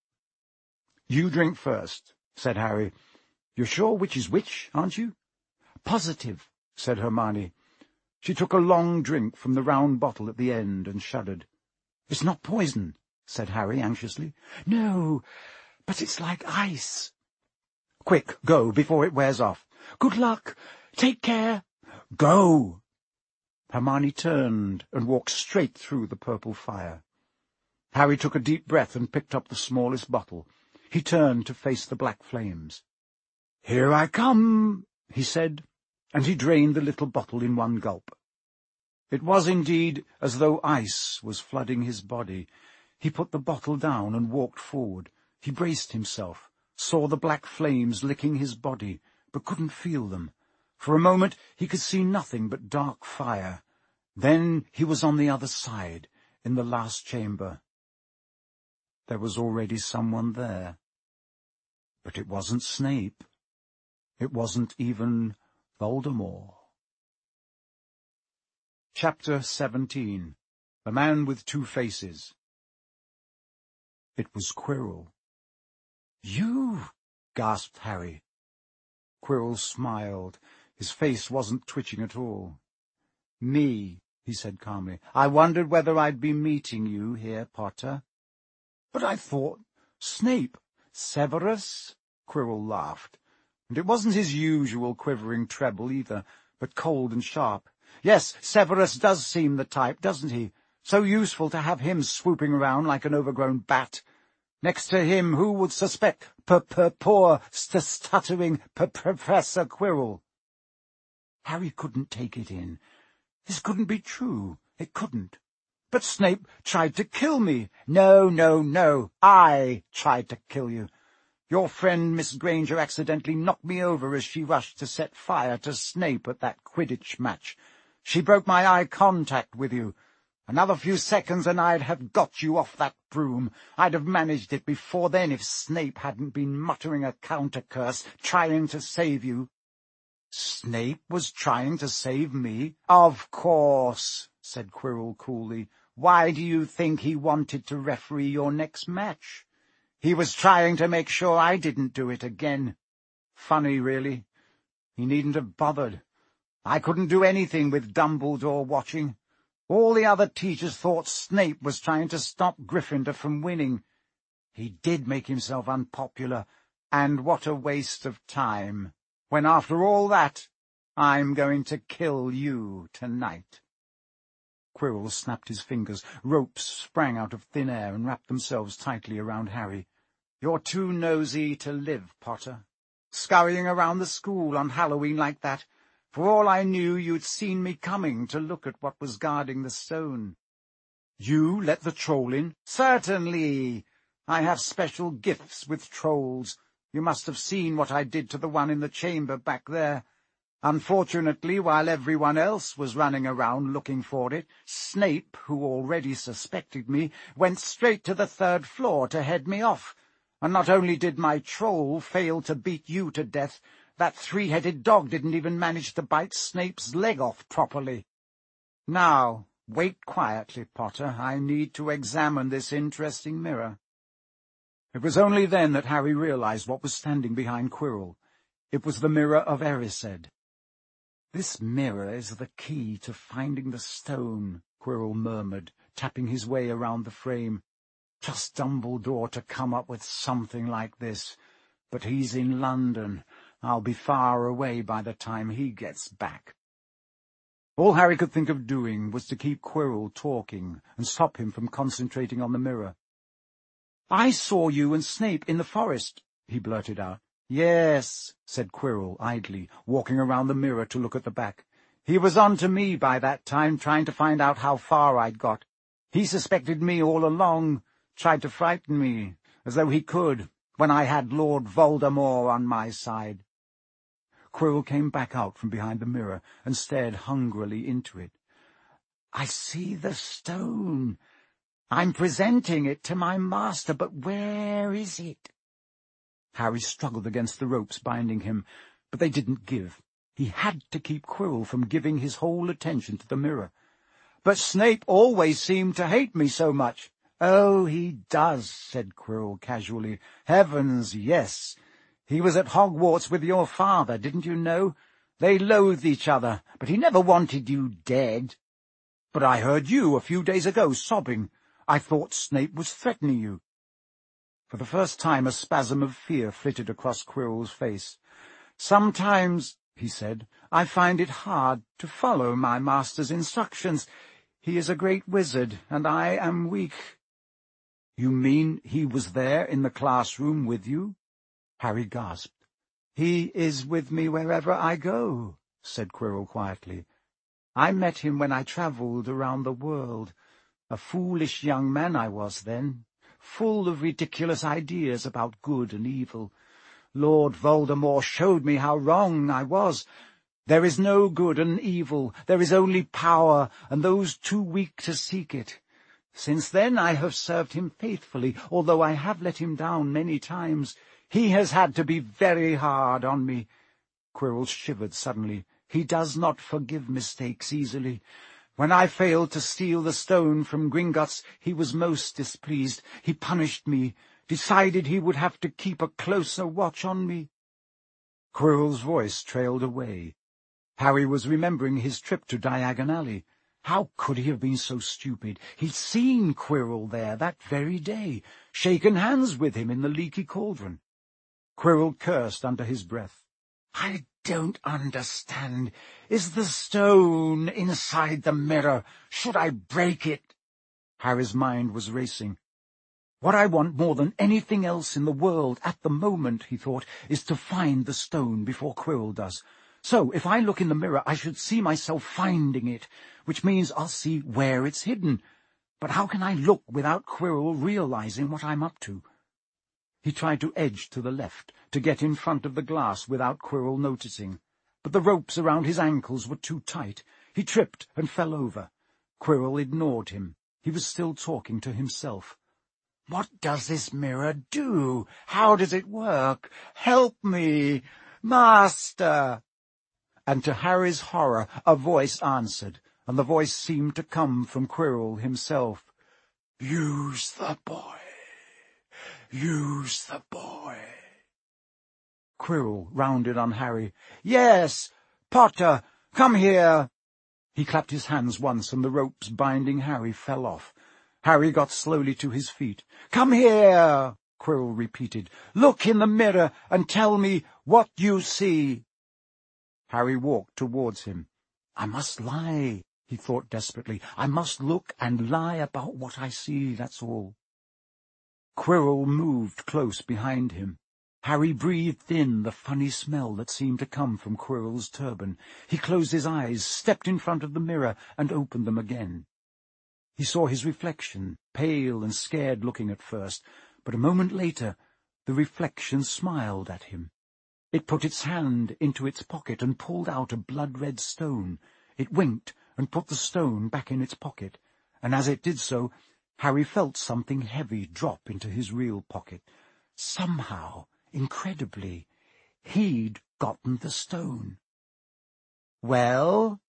"You drink first," said Harry. "You're sure which is which, aren't you?" "Positive," said Hermione. She took a long drink from the round bottle at the end and shuddered. "It's not poison," said Harry anxiously. "No, but it's like ice." "Quick, go, before it wears off." "Good luck. Take care." "Go!" Hermione turned and walked straight through the purple fire. Harry took a deep breath and picked up the smallest bottle. He turned to face the black flames. "Here I come," he said, and he drained the little bottle in one gulp. It was indeed as though ice was flooding his body. He put the bottle down and walked forward. He braced himself, saw the black flames licking his body, but couldn't feel them. For a moment he could see nothing but dark fire. Then he was on the other side, in the last chamber. There was already someone there. But it wasn't Snape. It wasn't even Voldemort. Chapter 17. The Man with Two Faces. It was Quirrell. "You!" gasped Harry. Quirrell smiled. His face wasn't twitching at all. "Me," he said calmly. "I wondered whether I'd be meeting you here, Potter." "But I thought— Snape." "Severus?" Quirrell laughed. And it wasn't his usual quivering treble either, but cold and sharp. "Yes, Severus does seem the type, doesn't he? So useful to have him swooping around like an overgrown bat. Next to him, who would suspect poor stuttering Professor Quirrell?" Harry couldn't take it in. This couldn't be true. It couldn't. "But Snape tried to kill me." No. I tried to kill you. Your friend Miss Granger accidentally knocked me over as she rushed to set fire to Snape at that Quidditch match. She broke my eye contact with you. Another few seconds and I'd have got you off that broom. I'd have managed it before then if Snape hadn't been muttering a counter-curse, trying to save you." "Snape was trying to save me?" "Of course," said Quirrell coolly. "Why do you think he wanted to referee your next match? He was trying to make sure I didn't do it again. Funny, really. He needn't have bothered. I couldn't do anything with Dumbledore watching. All the other teachers thought Snape was trying to stop Gryffindor from winning. He did make himself unpopular, and what a waste of time, when after all that, I'm going to kill you tonight." Quirrell snapped his fingers. Ropes sprang out of thin air and wrapped themselves tightly around Harry. "You're too nosy to live, Potter. Scurrying around the school on Halloween like that. For all I knew, you'd seen me coming to look at what was guarding the stone." "You let the troll in?" "Certainly. I have special gifts with trolls. You must have seen what I did to the one in the chamber back there. Unfortunately, while everyone else was running around looking for it, Snape, who already suspected me, went straight to the 3rd floor to head me off. And not only did my troll fail to beat you to death, that 3-headed dog didn't even manage to bite Snape's leg off properly. Now, Wait quietly, Potter. I need to examine this interesting mirror. It was only then that Harry realized what was standing behind Quirrell. It was the mirror of Erised. "This mirror is the key to finding the stone," Quirrell murmured, tapping his way around the frame. "Trust Dumbledore to come up with something like this. But he's in London. I'll be far away by the time he gets back." All Harry could think of doing was to keep Quirrell talking and stop him from concentrating on the mirror. "I saw you and Snape in the forest," he blurted out. "Yes," said Quirrell idly, walking around the mirror to look at the back. "He was on to me by that time, trying to find out how far I'd got. He suspected me all along, tried to frighten me, as though he could, when I had Lord Voldemort on my side." Quirrell came back out from behind the mirror and stared hungrily into it. "I see the stone. I'm presenting it to my master, but where is it?" Harry struggled against the ropes binding him, but they didn't give. He had to keep Quirrell from giving his whole attention to the mirror. "But Snape always seemed to hate me so much." "Oh, he does," said Quirrell casually. "Heavens, yes. He was at Hogwarts with your father, didn't you know? They loathed each other, but he never wanted you dead." "But I heard you a few days ago sobbing. I thought Snape was threatening you." For the first time a spasm of fear flitted across Quirrell's face. "Sometimes," he said, "I find it hard to follow my master's instructions. He is a great wizard, and I am weak." "You mean he was there in the classroom with you?" Harry gasped. "He is with me wherever I go," said Quirrell quietly. "I met him when I travelled around the world. A foolish young man I was then, full of ridiculous ideas about good and evil. Lord Voldemort showed me how wrong I was. There is no good and evil, there is only power, and those too weak to seek it. Since then I have served him faithfully, although I have let him down many times. He has had to be very hard on me." Quirrell shivered suddenly. "He does not forgive mistakes easily. When I failed to steal the stone from Gringotts, he was most displeased. He punished me, decided he would have to keep a closer watch on me." Quirrell's voice trailed away. Harry was remembering his trip to Diagon Alley. How could he have been so stupid? He'd seen Quirrell there that very day, shaken hands with him in the Leaky Cauldron. Quirrell cursed under his breath. "I don't understand. Is the stone inside the mirror? Should I break it?" Harry's mind was racing. "What I want more than anything else in the world at the moment," he thought, "is to find the stone before Quirrell does. So, if I look in the mirror, I should see myself finding it, which means I'll see where it's hidden. But how can I look without Quirrell realizing what I'm up to?" He tried to edge to the left, to get in front of the glass without Quirrell noticing. But the ropes around his ankles were too tight. He tripped and fell over. Quirrell ignored him. He was still talking to himself. "What does this mirror do? How does it work? Help me, Master!" And to Harry's horror, a voice answered, and the voice seemed to come from Quirrell himself. "Use the boy. Use the boy." Quirrell rounded on Harry. "Yes, Potter, come here." He clapped his hands once, and the ropes binding Harry fell off. Harry got slowly to his feet. "Come here," Quirrell repeated. "Look in the mirror and tell me what you see." Harry walked towards him. "I must lie," he thought desperately. "I must look and lie about what I see, that's all." Quirrell moved close behind him. Harry breathed in the funny smell that seemed to come from Quirrell's turban. He closed his eyes, stepped in front of the mirror, and opened them again. He saw his reflection, pale and scared-looking at first, but a moment later the reflection smiled at him. It put its hand into its pocket and pulled out a blood-red stone. It winked and put the stone back in its pocket, and as it did so, Harry felt something heavy drop into his real pocket. Somehow, incredibly, he'd gotten the stone. "Well?"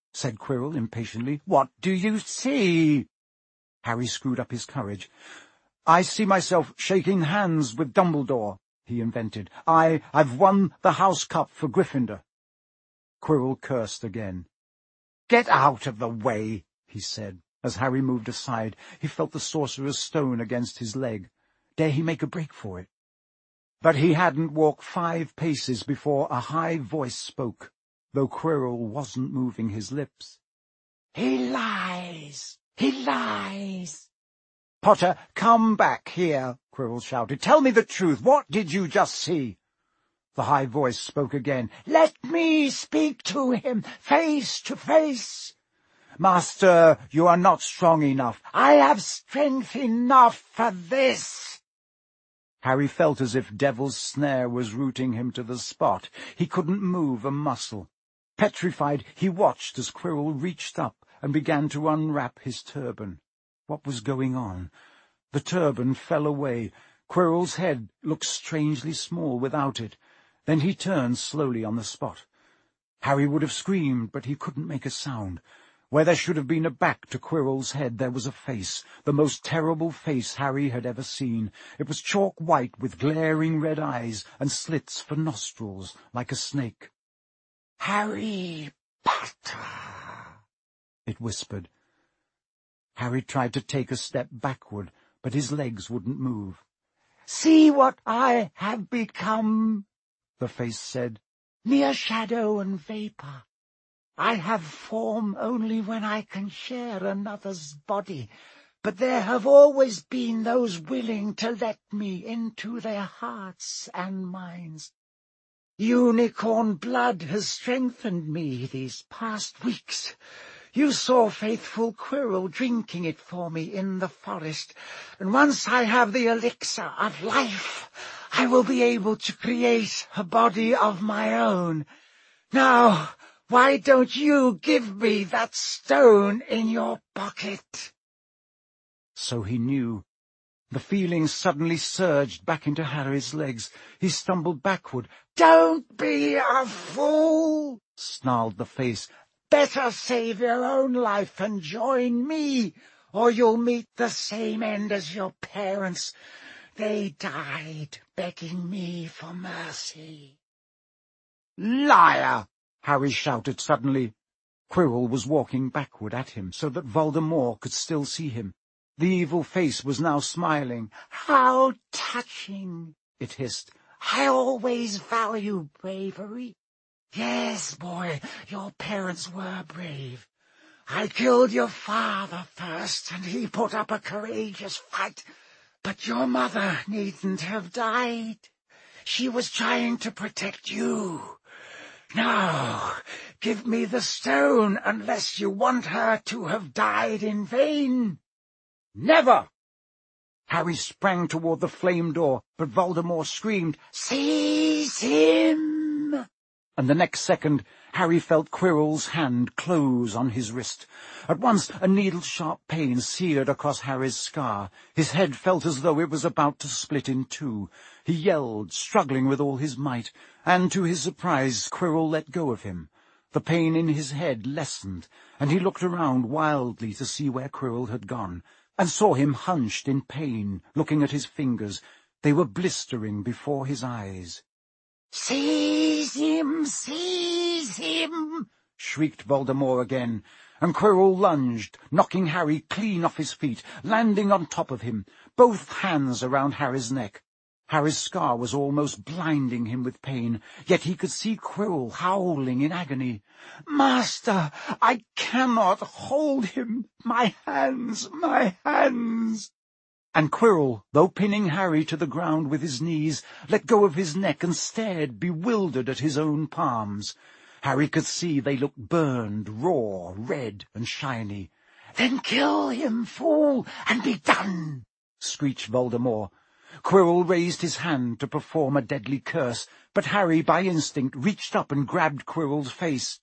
said Quirrell impatiently. "What do you see?" Harry screwed up his courage. "I see myself shaking hands with Dumbledore," he invented. I've won the House Cup for Gryffindor." Quirrell cursed again. "Get out of the way," he said. As Harry moved aside, he felt the Sorcerer's Stone against his leg. Dare he make a break for it? But he hadn't walked 5 paces before a high voice spoke, though Quirrell wasn't moving his lips. "He lies! He lies!" "Potter, come back here," Quirrell shouted. "Tell me the truth. What did you just see?" The high voice spoke again. "Let me speak to him face to face." "Master, you are not strong enough." "I have strength enough for this." Harry felt as if Devil's Snare was rooting him to the spot. He couldn't move a muscle. Petrified, he watched as Quirrell reached up and began to unwrap his turban. What was going on? The turban fell away. Quirrell's head looked strangely small without it. Then he turned slowly on the spot. Harry would have screamed, but he couldn't make a sound. Where there should have been a back to Quirrell's head, there was a face, the most terrible face Harry had ever seen. It was chalk white with glaring red eyes and slits for nostrils, like a snake. "Harry Potter," it whispered. Harry tried to take a step backward, but his legs wouldn't move. "See what I have become," the face said. "Mere shadow and vapour. I have form only when I can share another's body, but there have always been those willing to let me into their hearts and minds. Unicorn blood has strengthened me these past weeks. You saw faithful Quirrell drinking it for me in the forest, and once I have the elixir of life, I will be able to create a body of my own. Now, why don't you give me that stone in your pocket?" So he knew. The feeling suddenly surged back into Harry's legs. He stumbled backward. "Don't be a fool," snarled the face. "Better save your own life and join me, or you'll meet the same end as your parents. They died begging me for mercy." "Liar!" Harry shouted suddenly. Quirrell was walking backward at him, so that Voldemort could still see him. The evil face was now smiling. "How touching," it hissed. "I always value bravery. Yes, boy, your parents were brave. I killed your father first, and he put up a courageous fight. But your mother needn't have died. She was trying to protect you. Now, give me the stone unless you want her to have died in vain." "Never!" Harry sprang toward the flame door, but Voldemort screamed, "Seize him!" And the next second, Harry felt Quirrell's hand close on his wrist. At once, a needle-sharp pain seared across Harry's scar. His head felt as though it was about to split in two. He yelled, struggling with all his might, and to his surprise, Quirrell let go of him. The pain in his head lessened, and he looked around wildly to see where Quirrell had gone, and saw him hunched in pain, looking at his fingers. They were blistering before his eyes. "Seize him! Seize him!" shrieked Voldemort again, and Quirrell lunged, knocking Harry clean off his feet, landing on top of him, both hands around Harry's neck. Harry's scar was almost blinding him with pain, yet he could see Quirrell howling in agony. "Master, I cannot hold him! My hands, my hands!" And Quirrell, though pinning Harry to the ground with his knees, let go of his neck and stared bewildered at his own palms. Harry could see they looked burned, raw, red and shiny. "Then kill him, fool, and be done!" screeched Voldemort. Quirrell raised his hand to perform a deadly curse, but Harry, by instinct, reached up and grabbed Quirrell's face.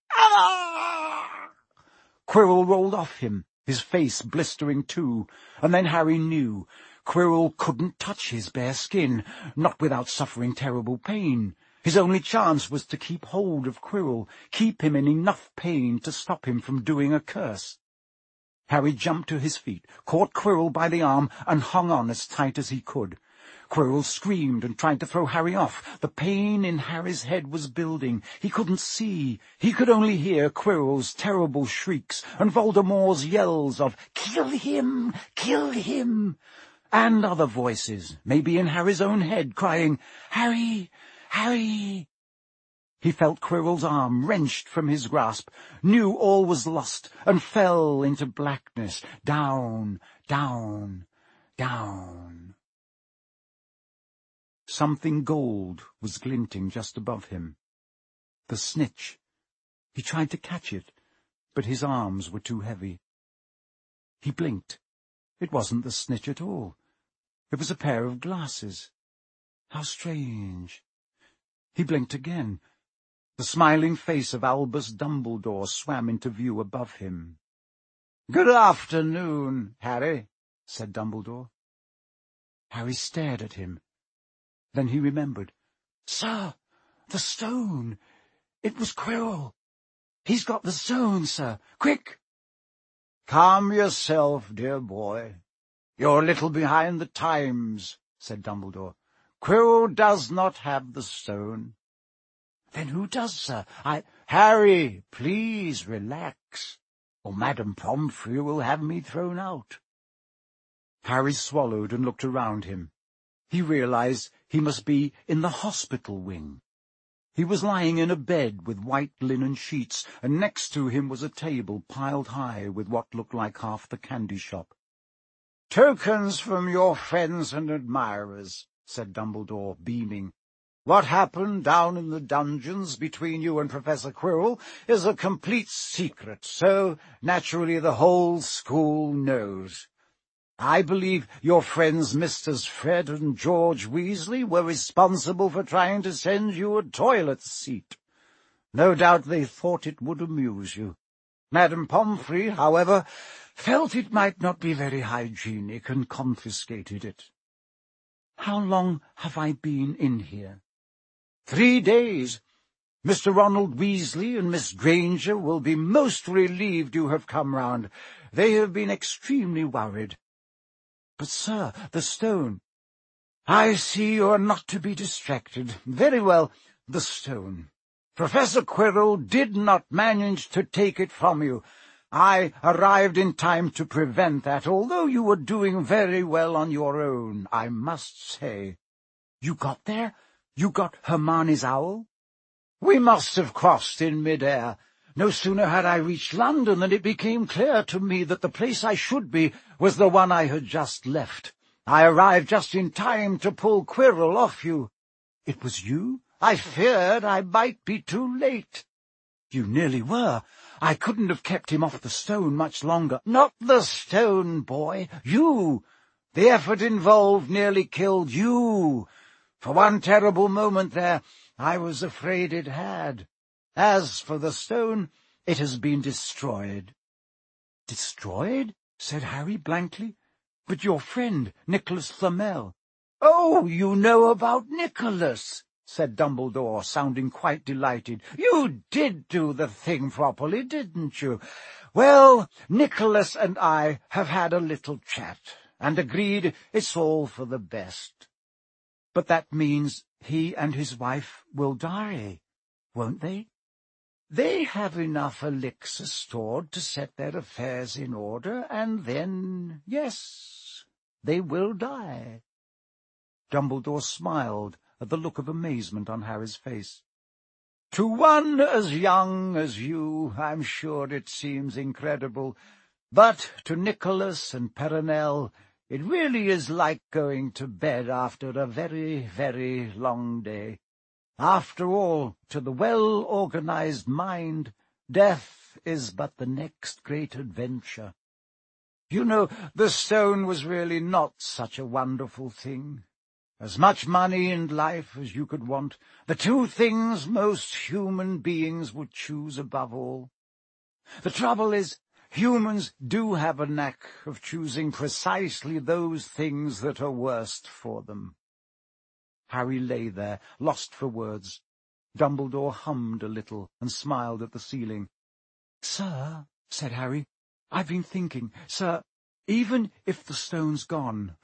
Ah! Quirrell rolled off him, his face blistering too, and then Harry knew. Quirrell couldn't touch his bare skin, not without suffering terrible pain. His only chance was to keep hold of Quirrell, keep him in enough pain to stop him from doing a curse. Harry jumped to his feet, caught Quirrell by the arm, and hung on as tight as he could. Quirrell screamed and tried to throw Harry off. The pain in Harry's head was building. He couldn't see. He could only hear Quirrell's terrible shrieks and Voldemort's yells of, "Kill him! Kill him!" and other voices, maybe in Harry's own head, crying, "Harry! Harry!" He felt Quirrell's arm wrenched from his grasp, knew all was lost, and fell into blackness, down, down, down. Something gold was glinting just above him. The snitch. He tried to catch it, but his arms were too heavy. He blinked. It wasn't the snitch at all. It was a pair of glasses. How strange. He blinked again. The smiling face of Albus Dumbledore swam into view above him. "Good afternoon, Harry," said Dumbledore. Harry stared at him. Then he remembered. "Sir, the stone! It was Quirrell. He's got the stone, sir. Quick!" "Calm yourself, dear boy. You're a little behind the times," said Dumbledore. "Quirrell does not have the stone." "Then who does, sir? Harry, please relax, or Madame Pomfrey will have me thrown out." Harry swallowed and looked around him. He realized he must be in the hospital wing. He was lying in a bed with white linen sheets, and next to him was a table piled high with what looked like half the candy shop. "Tokens from your friends and admirers," said Dumbledore, beaming. "What happened down in the dungeons between you and Professor Quirrell is a complete secret, so naturally the whole school knows. I believe your friends Misters Fred and George Weasley were responsible for trying to send you a toilet seat. No doubt they thought it would amuse you. Madame Pomfrey, however, felt it might not be very hygienic and confiscated it." "How long have I been in here?" 3 days. Mr. Ronald Weasley and Miss Granger will be most relieved you have come round. They have been extremely worried." "But, sir, the stone—" "I see you are not to be distracted. Very well, the stone. Professor Quirrell did not manage to take it from you. I arrived in time to prevent that, although you were doing very well on your own, I must say." "You got there? You got Hermione's owl?" "We must have crossed in mid-air. No sooner had I reached London than it became clear to me that the place I should be was the one I had just left. I arrived just in time to pull Quirrell off you." "It was you?" "I feared I might be too late." "You nearly were. I couldn't have kept him off the stone much longer." "Not the stone, boy. You. The effort involved nearly killed you. For one terrible moment there, I was afraid it had. As for the stone, it has been destroyed." "Destroyed?" said Harry blankly. "But your friend, Nicholas Flamel—" "Oh, you know about Nicholas," said Dumbledore, sounding quite delighted. "You did do the thing properly, didn't you? Well, Nicholas and I have had a little chat, and agreed it's all for the best." "But that means he and his wife will die, won't they?" "They have enough elixir stored to set their affairs in order, and then, yes, they will die." Dumbledore smiled at the look of amazement on Harry's face. "To one as young as you, I'm sure it seems incredible, but to Nicholas and Perenelle, it really is like going to bed after a very, very long day. After all, to the well-organized mind, death is but the next great adventure. You know, the stone was really not such a wonderful thing. As much money and life as you could want, the two things most human beings would choose above all. The trouble is, humans do have a knack of choosing precisely those things that are worst for them." Harry lay there, lost for words. Dumbledore hummed a little and smiled at the ceiling. "Sir," said Harry, "I've been thinking, sir, even if the stone's gone,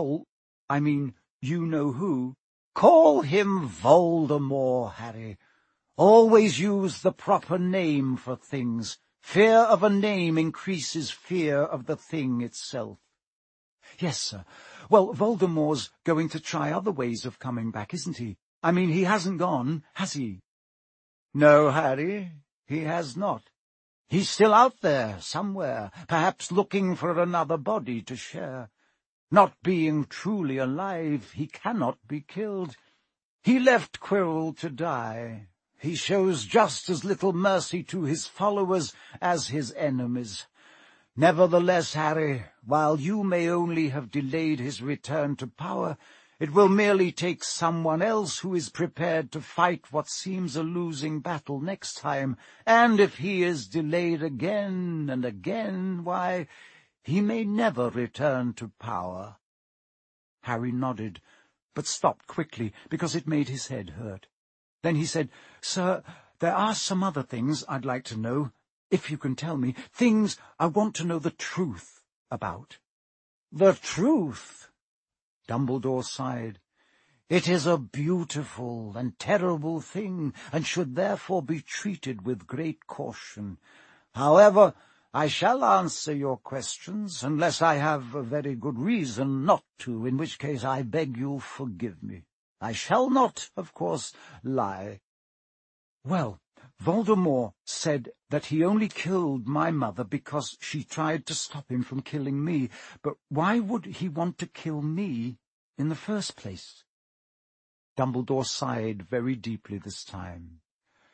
you know who—" "Call him Voldemort, Harry. Always use the proper name for things. Fear of a name increases fear of the thing itself." "Yes, sir. Well, Voldemort's going to try other ways of coming back, isn't he? He hasn't gone, has he?" "No, Harry, he has not. He's still out there somewhere, perhaps looking for another body to share. Not being truly alive, he cannot be killed. He left Quirrell to die. He shows just as little mercy to his followers as his enemies. Nevertheless, Harry, while you may only have delayed his return to power, it will merely take someone else who is prepared to fight what seems a losing battle next time, and if he is delayed again and again, why, he may never return to power." Harry nodded, but stopped quickly, because it made his head hurt. Then he said, "Sir, there are some other things I'd like to know, if you can tell me, things I want to know the truth about." "The truth?" Dumbledore sighed. "It is a beautiful and terrible thing, and should therefore be treated with great caution. However, I shall answer your questions, unless I have a very good reason not to, in which case I beg you'll forgive me. I shall not, of course, lie." "Well, Voldemort said that he only killed my mother because she tried to stop him from killing me. But why would he want to kill me in the first place?" Dumbledore sighed very deeply this time.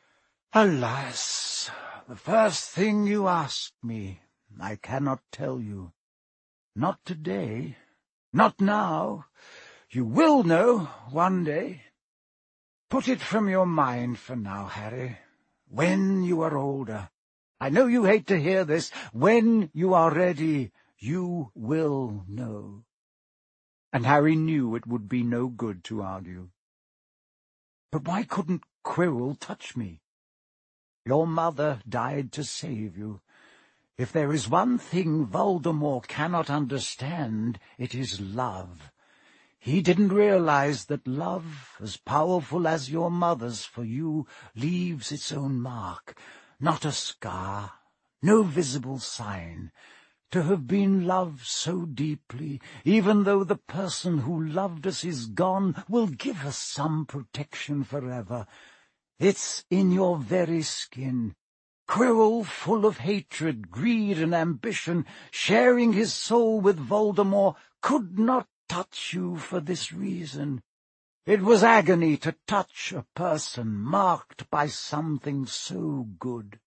"Alas, the first thing you ask me, I cannot tell you. Not today, not now. You will know one day. Put it from your mind for now, Harry. When you are older, I know you hate to hear this, when you are ready, you will know." And Harry knew it would be no good to argue. "But why couldn't Quirrell touch me?" "Your mother died to save you. If there is one thing Voldemort cannot understand, it is love. He didn't realize that love, as powerful as your mother's for you, leaves its own mark, not a scar, no visible sign. To have been loved so deeply, even though the person who loved us is gone, will give us some protection forever. It's in your very skin. Quirrell, full of hatred, greed, and ambition, sharing his soul with Voldemort, could not touch you for this reason. It was agony to touch a person marked by something so good."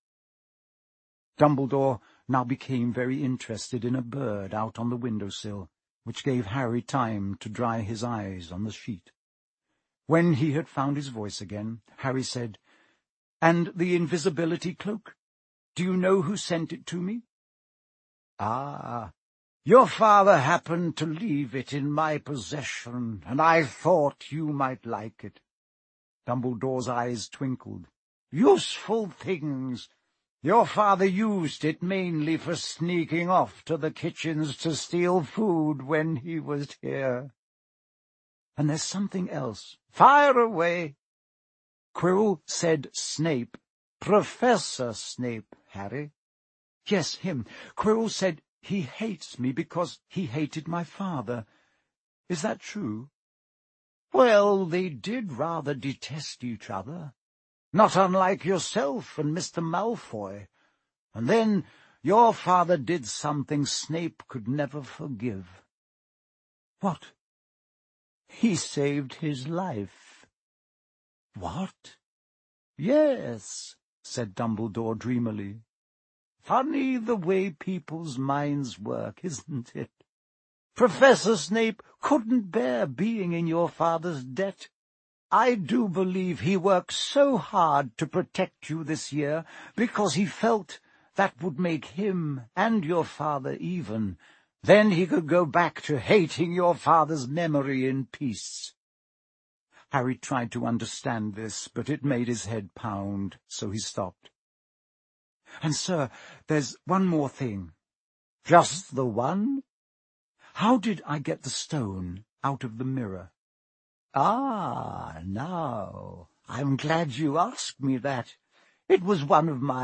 Dumbledore now became very interested in a bird out on the window-sill, which gave Harry time to dry his eyes on the sheet. When he had found his voice again, Harry said, "And the invisibility cloak? Do you know who sent it to me?" "Ah, your father happened to leave it in my possession, and I thought you might like it." Dumbledore's eyes twinkled. "Useful things. Your father used it mainly for sneaking off to the kitchens to steal food when he was here." "And there's something else." "Fire away." "Quirrell said Snape—" "Professor Snape, Harry." "Yes, him. Quirrell said he hates me because he hated my father. Is that true?" "Well, they did rather detest each other. Not unlike yourself and Mr. Malfoy. And then your father did something Snape could never forgive." "What?" "He saved his life." "What?" "Yes," said Dumbledore dreamily. "Funny the way people's minds work, isn't it? Professor Snape couldn't bear being in your father's debt. I do believe he worked so hard to protect you this year because he felt that would make him and your father even. Then he could go back to hating your father's memory in peace." Harry tried to understand this, but it made his head pound, so he stopped. "And, sir, there's one more thing." "Just the one?" "How did I get the stone out of the mirror?" "Ah, now, I'm glad you asked me that. It was one of my